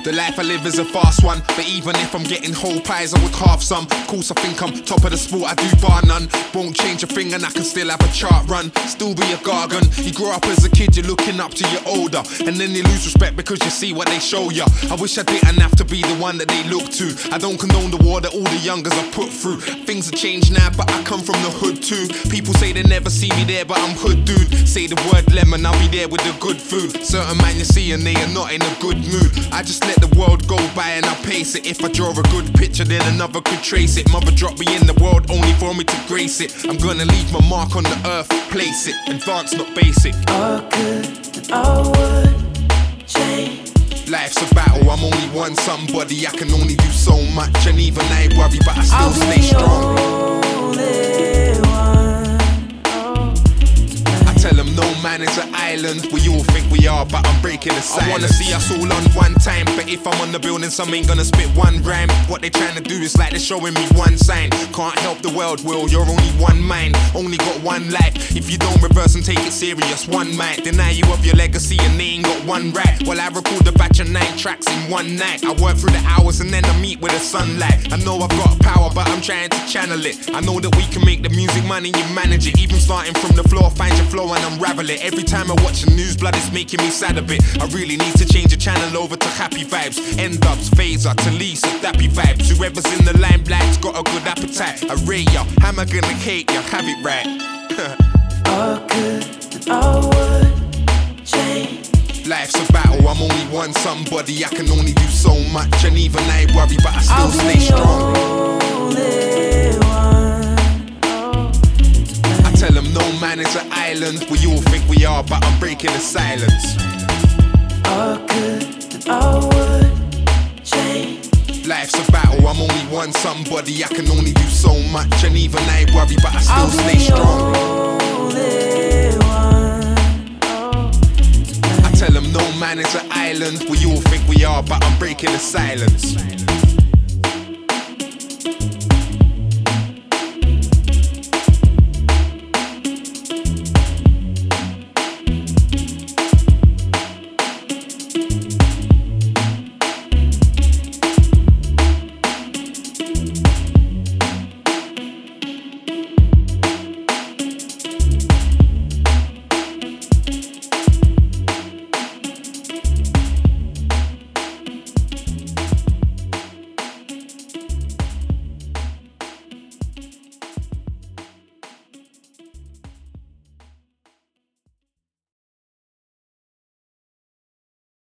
The life I live is a fast one, but even if I'm getting whole pies, I would half some. Of course I think I'm top of the sport, I do bar none. Won't change a thing and I can still have a chart run. Still be a gargan. You grow up as a kid, you're looking up to your older, and then you lose respect because you see what they show ya. I wish I didn't have to be the one that they look to. I don't condone the war that all the youngers are put through. Things have changed now, but I come from the hood too. People say they never see me there, but I'm hood dude. Say the word lemon, I'll be there with the good food. Certain man you see and they are not in a good mood. I just let the world go by and I pace it. If I draw a good picture, then another could trace it. Mother dropped me in the world only for me to grace it. I'm gonna leave my mark on the earth, place it. Advanced, not basic. All good and all would change. Life's a battle, I'm only one somebody. I can only do so much, and even I worry, but I still stay strong. Only one. I tell them no man is an island. We all think we are, but I'm breaking the silence. I wanna see us all on one time, but if I'm on the building, some ain't gonna spit one rhyme. What they trying to do is like they're showing me one sign. Can't help the world, Will, you're only one mind. Only got one life. If you don't reverse and take it serious, one might deny you of your legacy and they ain't got one right. Well, I record a batch of 9 tracks in one night. I work through the hours and then I meet with the sunlight. I know I've got power, but I'm trying to channel it. I know that we can make the music money, you manage it. Even starting from the floor, find your flow and unravel it. Every time I watch the news, blood is making me sad a bit. I really need to change the channel over to happy vibes. End ups, phaser, Talisa, dappy vibes. Whoever's in the limelight's got a good appetite. I rate ya, how am I gonna hate ya? Have it right. All good and all would change. Life's a battle, I'm only one somebody. I can only do so much, and even I worry, but I still stay strong. Only one. I tell them no man is an island. We all think we are, but I'm breaking the silence. All good and all would change. Life's a battle, I'm only one somebody. I can only do so much, and even I worry, but I still stay strong. Only one. I tell them no man is an island. We all think we are, but I'm breaking the silence.